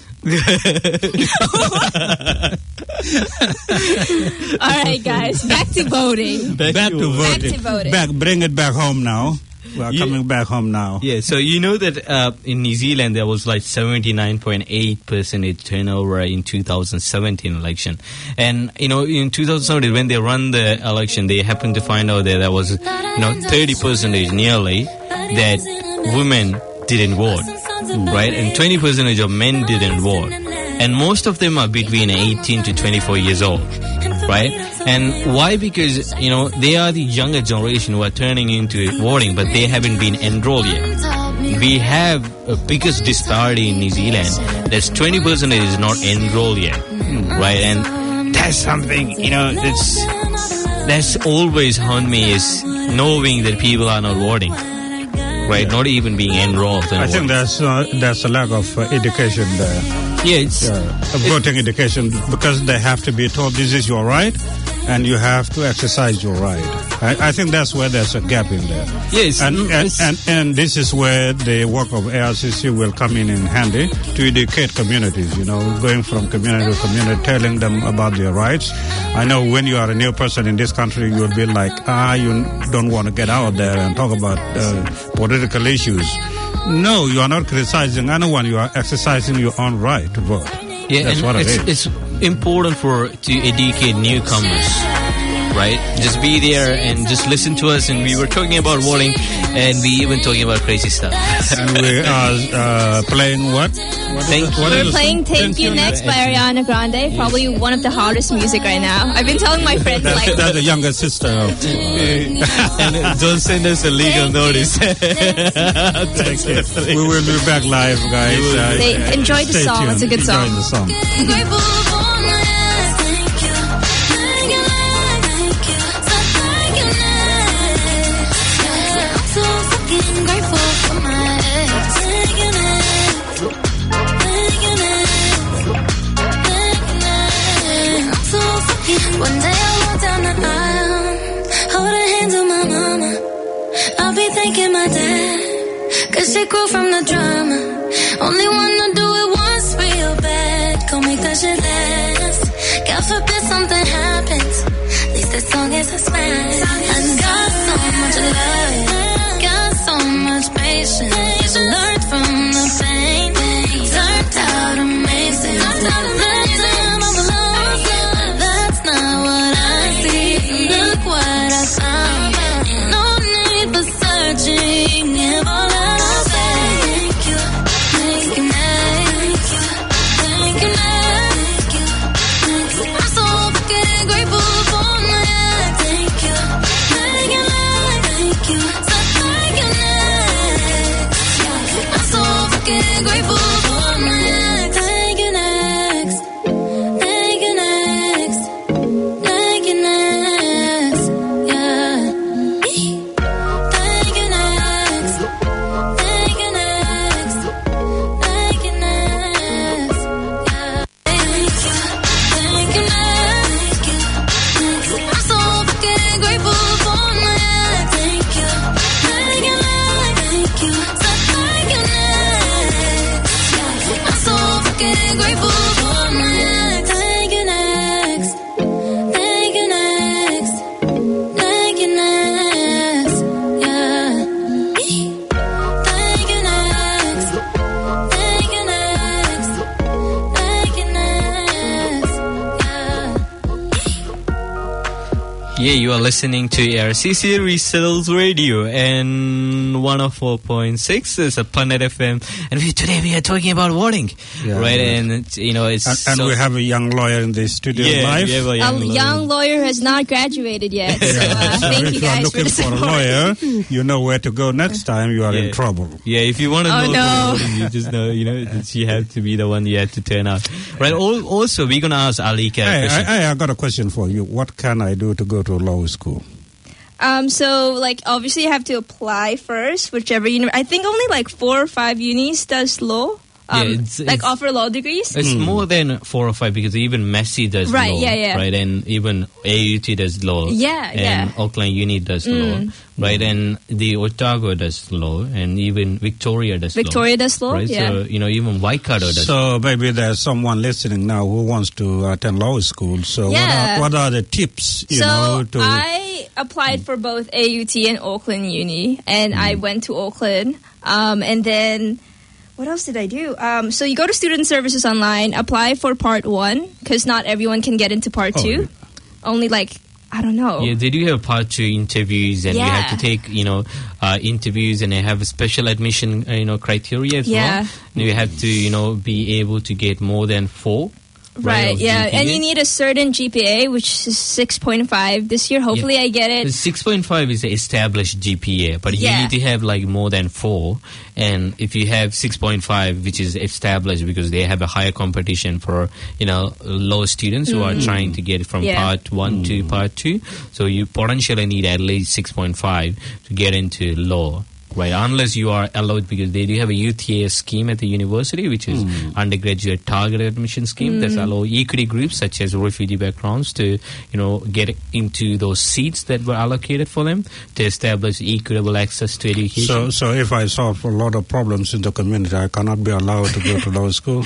All right, guys, back to voting. Back Back to to work. voting. Back to voting. Back, bring it back home now. We are Yeah. coming back home now. Yeah, so you know that uh, in New Zealand there was like seventy-nine point eight percent turnover in two thousand seventeen election. And, you know, in two thousand seventeen when they run the election, they happened to find out that there was, you know, thirty percent nearly that women didn't vote, right? And twenty percent of men didn't vote. And most of them are between eighteen to twenty-four years old, right? And why? Because, you know, they are the younger generation who are turning into voting, but they haven't been enrolled yet. We have a biggest disparity in New Zealand. That's twenty percent is not enrolled yet, right? And that's something, you know, that's, that's always haunted me is knowing that people are not voting, right? Not even being enrolled. in I think voting. there's uh, there's a lack of uh, education there, Yeah, it's, uh, voting education, because they have to be told this is your right, and you have to exercise your right. I, I think that's where there's a gap in there. yes, And, and, it's- and, and this is where the work of A R C C will come in in handy to educate communities, you know, going from community to community, telling them about their rights. I know when you are a new person in this country, you'll be like, ah, you don't want to get out there and talk about uh, political issues. No, you are not criticizing anyone. You are exercising your own right to vote. Yeah, That's and what it it's, is. it's important for to educate newcomers, right? Just be there and just listen to us. And we were talking about voting, and we even talking about crazy stuff. And we are uh, playing what? What is Thank it? you. What We're is it? playing "Thank You" next by Ariana Grande. Probably one of the hardest music right now. I've been telling my friends That's, like, that's the younger sister of. And uh, don't send us a legal notice. Thank you. We will be back live, guys. Uh, They- uh, enjoy the stay song. tuned. It's a good Enjoy song. the song. One day I'll walk down the aisle, hold her hands on my mama. I'll be thanking my dad, cause she grew from the drama. Only wanna do it once real bad, gon' make that shit last. God forbid something happens, at least as long as I smash. I got so much love, got so much patience. Learned from the pain, turned out amazing. Turned out amazing. But that's not what I see. Look what I found. No need for searching. If all I say, thank you, thank you, thank you, thank you, thank you, Yeah, you are listening to A R C C Resettles Radio, and one oh four point six is a Planet F M, and we, today we are talking about voting, Yeah, right? right. And it's, you know, it's And, and so- we have a young lawyer in the studio yeah, live. we have a A young, young lawyer has not graduated yet. So, uh, So thank if you you are guys for looking the for a support. lawyer, you know where to go next time. You are Yeah. in trouble. Yeah, if you want to Oh, know, no. the voting, you just know, you know, that you have to be the one you have to turn out, right? Al- Also, we're gonna ask Alika a Hey, question. I, I, I got a question for you. What can I do to go to law school? Um, so like obviously you have to apply first, whichever uni. I think only like four or five unis does law. Um, Yeah, it's- like it's- offer law degrees. It's more than four or five because even Messi does Right, law, yeah, yeah. right? And even A U T does law. Yeah, and yeah. Auckland Uni does law, right? And the Otago does law, and even Victoria does Victoria law. does law, right? yeah. So, you know, even Waikato does law. So maybe there's someone listening now who wants to attend law school. So Yeah. what, are, what are the tips, you so know, to... I applied for both A U T and Auckland Uni, and I went to Auckland. Um, and then what else did I do? Um, so you go to Student Services Online, apply for Part One, because not everyone can get into Part Oh, Two. yeah. Only like I don't know. Yeah, they do have part two interviews, and you have Yeah. to take, you know, uh, interviews, and they have a special admission, uh, you know, criteria as Yeah. well. And you have to, you know, be able to get more than four. Right, of yeah, G P A. and you need a certain G P A, which is six point five this year. Hopefully, I get it. six point five is the established G P A, but you Yeah. need to have like more than four. And if you have six point five, which is established because they have a higher competition for, you know, law students who are trying to get from Yeah. part one to part two. So you potentially need at least six point five to get into law. Right, unless you are allowed, because they do have a U T A scheme at the university, which is undergraduate targeted admission scheme that allow equity groups such as refugee backgrounds to, you know, get into those seats that were allocated for them to establish equitable access to education. So, so if I solve a lot of problems in the community, I cannot be allowed to go to law school.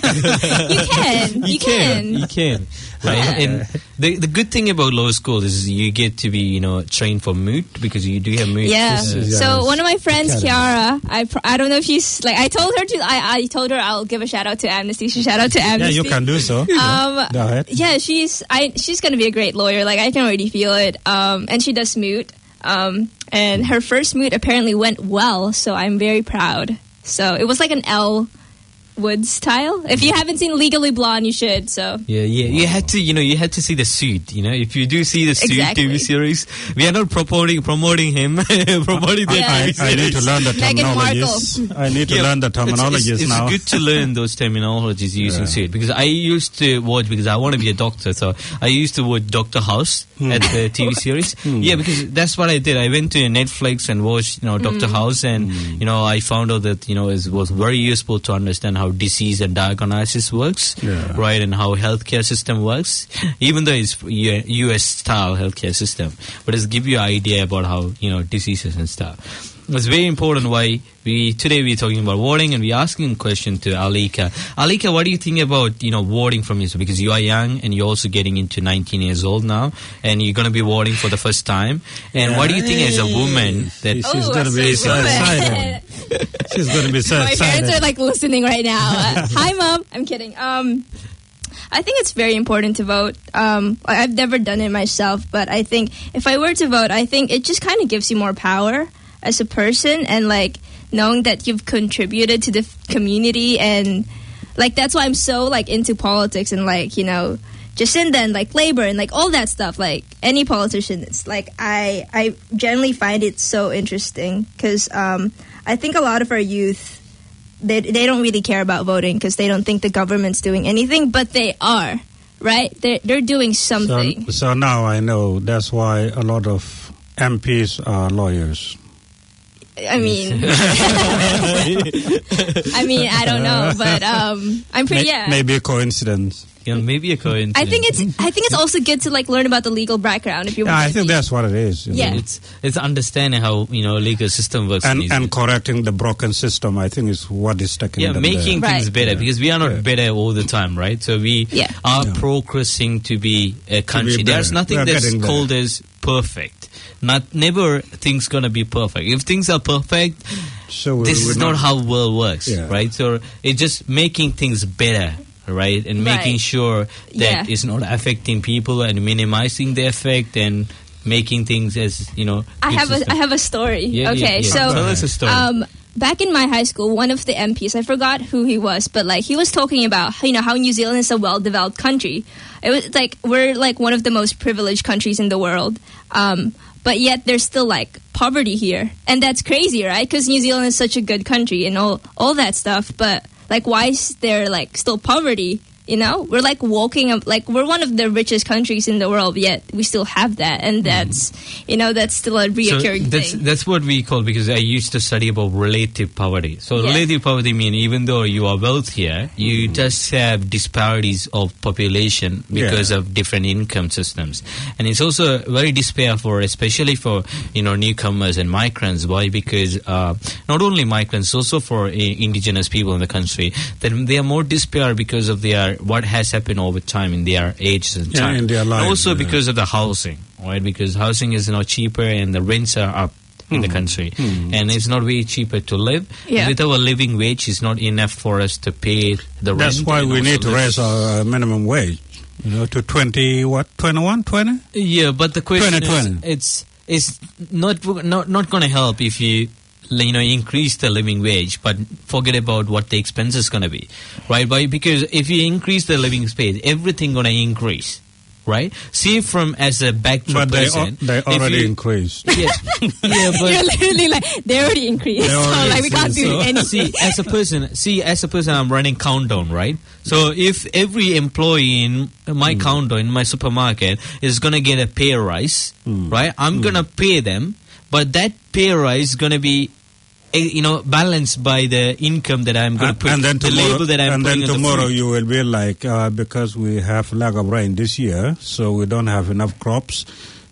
You can, you, can. You can. Right? And the the good thing about law school is you get to be, you know, trained for moot, because you do have moot. Yeah. Yes. So one of my friends, Academy. Kiara, I pr- I don't know if she's like I told her to I, I told her I'll give a shout out to Amnesty. So shout out to Yeah, Amnesty. you can do so. Um, Go ahead. yeah, she's I she's gonna be a great lawyer. Like I can already feel it. Um, and she does moot. Um, and her first moot apparently went well. So I'm very proud. So it was like an L Woods style. If you haven't seen Legally Blonde, you should. So Yeah, yeah. You had to, you know, you had to see the suit. You know, if you do see the suit Exactly. T V series, we are not promoting promoting him, promoting the Yeah. T V I, I need to series. learn the Meghan terminologies. I need to Yeah, learn the it's- terminologies it's, it's now. good to learn those terminologies using Yeah. suit, because I used to watch, because I want to be a doctor, so I used to watch Doctor House at the T V series. Yeah, because that's what I did. I went to Netflix and watched, you know, Doctor House, and you know, I found out that, you know, it was very useful to understand how disease and diagnosis works, Yeah. right, and how healthcare system works, even though it's U S style healthcare system, but it's give you an idea about how, you know, diseases and stuff. It's very important why we today we're talking about voting, and we're asking a question to Alika. Alika, what do you think about, you know, voting from yourself? Because you are young and you're also getting into nineteen years old now, and you're going to be voting for the first time. And what do you think as a woman that She's Oh, going to be so so good. excited. She's going to be so my parents are excited. like listening right now. Uh, hi, mom. I'm kidding. Um, I think it's very important to vote. Um, I- I've never done it myself, but I think if I were to vote, I think it just kind of gives you more power as a person, and like knowing that you've contributed to the f- community, and like that's why I'm so like into politics and like, you know, Jacinda and like Labour and like all that stuff. Like any politician, it's like I I generally find it so interesting, because um, I think a lot of our youth, they they don't really care about voting because they don't think the government's doing anything, but they are, right? They're they're doing something. So, so now I know that's why a lot of M Ps are lawyers. I mean, I mean, I don't know, but um, I'm pretty. May- Yeah, Maybe a coincidence. You know, maybe a coincidence. I think it's I think it's also good to like learn about the legal background if you. Yeah, I think that's what it is. you Yeah. know. It's it's understanding how, you know, legal system works. And, in and these- correcting the broken system, I think, is what is taking yeah, them making there. things Right. better, because we are not Yeah. better all the time, right? So we Yeah. are Yeah. progressing to be a country. better. There's nothing We are that's getting there. called as perfect. Not never things gonna be perfect. If things are perfect, So we- this we're is not how world works, Yeah. right? So it's just making things better, right, and making Right. sure that Yeah. it's not affecting people and minimizing the effect, and making things as, you know. I have system. a I have a story. Yeah, okay, yeah, yeah. so Tell us a story. Um, back in my high school, one of the M Ps, I forgot who he was, but like he was talking about, you know, how New Zealand is a well-developed country. It was like we're like one of the most privileged countries in the world, um, but yet there's still like poverty here, and that's crazy, right? Because New Zealand is such a good country and all all that stuff, but like why is there like still poverty? You know, we're like walking up, like we're one of the richest countries in the world, yet we still have that, and that's, you know, that's still a reoccurring so that's, thing. That's what we call, because I used to study about relative poverty. So Yeah. relative poverty means even though you are wealthier, you just have disparities of population because Yeah. of different income systems. And it's also very despair for, especially for, you know, newcomers and migrants. Why? Because uh, not only migrants, also for uh, indigenous people in the country, that they are more despair because of their what has happened over time in their ages and Yeah, time. in their And lives, also yeah. because of the housing, right? Because housing is now cheaper and the rents are up in the country. And it's not very cheaper to live. Yeah. With our living wage, it's not enough for us to pay the That's rent. why and we also need to live. raise our uh, minimum wage, you know, to twenty, what, twenty-one, twenty? Yeah, but the question twenty is, twenty. it's it's not not not going to help if you, you know, increase the living wage, but forget about what the expense is going to be, right? But because if you increase the living space, everything going to increase, right? See, from as a backdrop But they, person, al- they if already you- increased. Yeah, yeah, but You're literally like, they already increased, They so already like we can't do So, anything. see, as a person, see, as a person, I'm running countdown, right? So if every employee in my countdown in my supermarket is gonna get a pay rise, right? I'm gonna pay them, but that pay rise is gonna be, eh, you know, balanced by the income that I'm gonna And, put, and then the tomorrow, label that I'm and then putting on the tomorrow food. you will be like, uh, because we have lack of rain this year, so we don't have enough crops,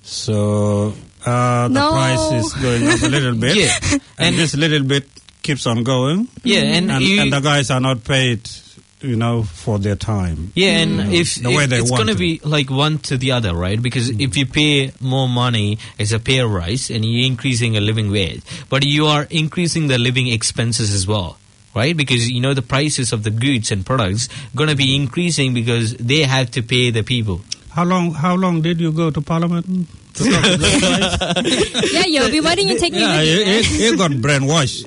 so uh, the No. price is going up a little bit, Yeah. and, And- this little bit keeps on going, Yeah, and, and, you, and the guys are not paid, you know, for their time. Yeah, and if, The way if they it's want going to to. be like one to the other, right? Because if you pay more money as a pay rise and you're increasing a living wage, but you are increasing the living expenses as well, right? Because, you know, the prices of the goods and products going to be increasing because they have to pay the people. How long? How long did you go to Parliament to talk about price? Yeah, Yobi, why didn't you take me Yeah, with you? it, man? it, it got brainwashed.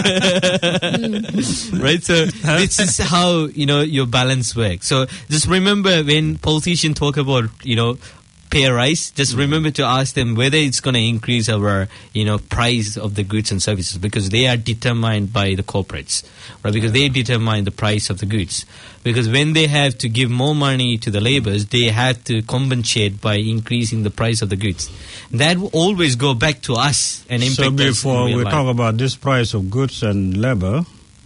Right, so this is how, you know, your balance works. So just remember, when politicians talk about, you know, pay rise, just remember to ask them whether it's going to increase our, you know, price of the goods and services, because they are determined by the corporates, right? Because they determine the price of the goods. Because when they have to give more money to the laborers, they have to compensate by increasing the price of the goods. That will always go back to us and impact So us in before real we life. talk about this price of goods and labor,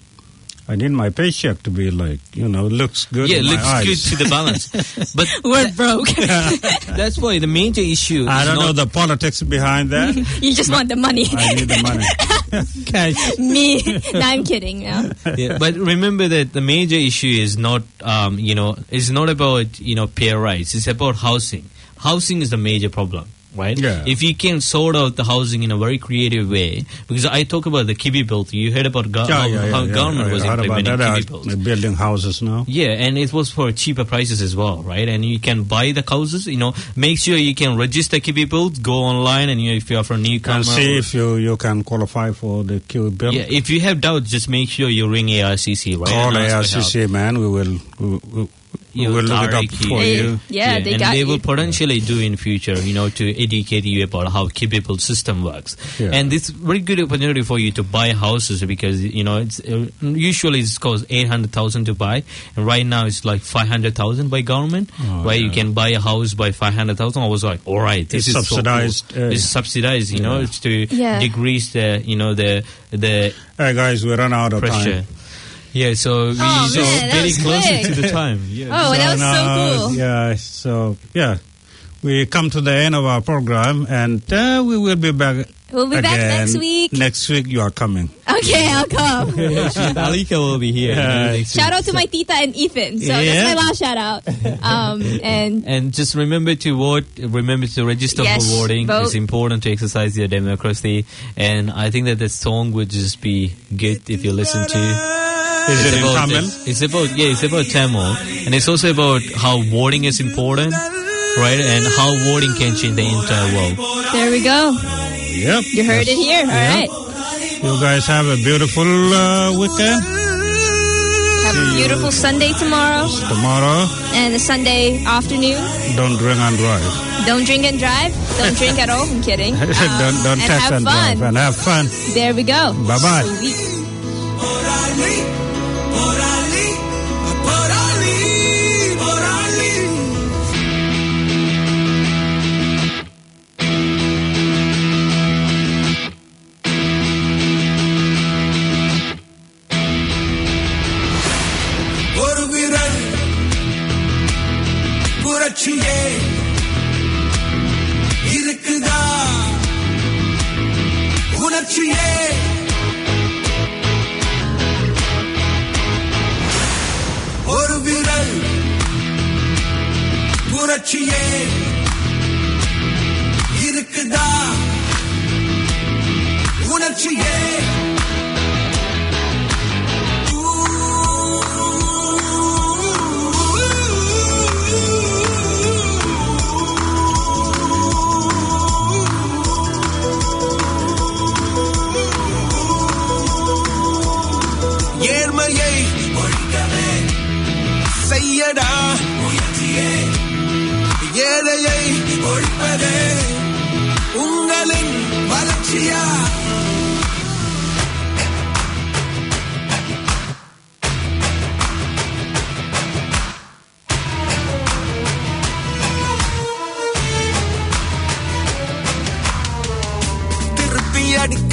I need my paycheck to be like, you know, looks good Yeah, in my looks eyes. good to the balance. But We're broke. that's why the major issue I is don't not know the politics behind that. You just want the money. I need the money. Cash. Me. No, I'm kidding. No. yeah, but remember that the major issue is not, um, you know, is not about, you know, pay rise. It's about housing. Housing is the major problem, right? Yeah. If you can sort out the housing in a very creative way, because I talk about the Kiwi Bill. You heard about go- Yeah, how, yeah, yeah, how yeah. government I was heard about implementing that. Kiwi Uh, Bills. they're building houses now. Yeah, and it was for cheaper prices as well, right? And you can buy the houses, you know, make sure you can register Kiwi Bills, go online, and you know, if you're from newcomer. And see or- if you, you can qualify for the Q bill. yeah, if you have doubts, just make sure you ring A R C C, right? Call and A R ask for C help. C, man. We will, we, we, we You will look it up direct you. for Hey, you. yeah, they and got they you. will potentially do in future, you know, to educate you about how Kibibble system works. Yeah. And this very good opportunity for you to buy houses because, you know, it's uh, usually it's cost eight hundred thousand to buy, and right now it's like five hundred thousand by government, Oh, right? yeah. You can buy a house by five hundred thousand. I was like, all right, this It's is subsidized, So cool. uh, It's subsidized, you know, yeah. it's to Yeah. decrease the, you know, the the Hey, guys, we run out of pressure. time. Yeah, so we Oh, so man, that getting was closer quick. to the time. Yeah. Oh, that was so now, cool. Yeah, so, yeah. We come to the end of our program, and uh, we will be back We'll be back again. next week. Next week, you are coming. Okay, I'll come. Alika will be here. Yeah. next Shout week. out to my tita and Ethan. So Yeah. that's my last shout out. Um, and And just remember to vote. Remember to register Yes, for voting. vote. It's important to exercise your democracy. And I think that the song would just be good if you listen to. Is It's it in about, Tamil? It's about yeah, it's about Tamil, and it's also about how voting is important. right? And how voting can change the entire world. There we go. Yep. You heard it here. All Yep. right. You guys have a beautiful uh, weekend. Have a beautiful Sunday tomorrow Tomorrow, and a Sunday afternoon. don't drink and drive. Don't drink and drive. Don't drink at all. I'm kidding. Um, don't don't and text have and fun. drive and have fun. There we go. Bye-bye. Sweet. புரட்சியே இருக்குதா உணர்ச்சியே ஒரு விரல் புரட்சியே இருக்குதா உணர்ச்சியே ஏழ்மையை ஒழிக்கவே செய்யடா முயற்சியே ஏழையை ஒழிப்பதே உங்களின் வளர்ச்சியா திருப்பி அடிக்க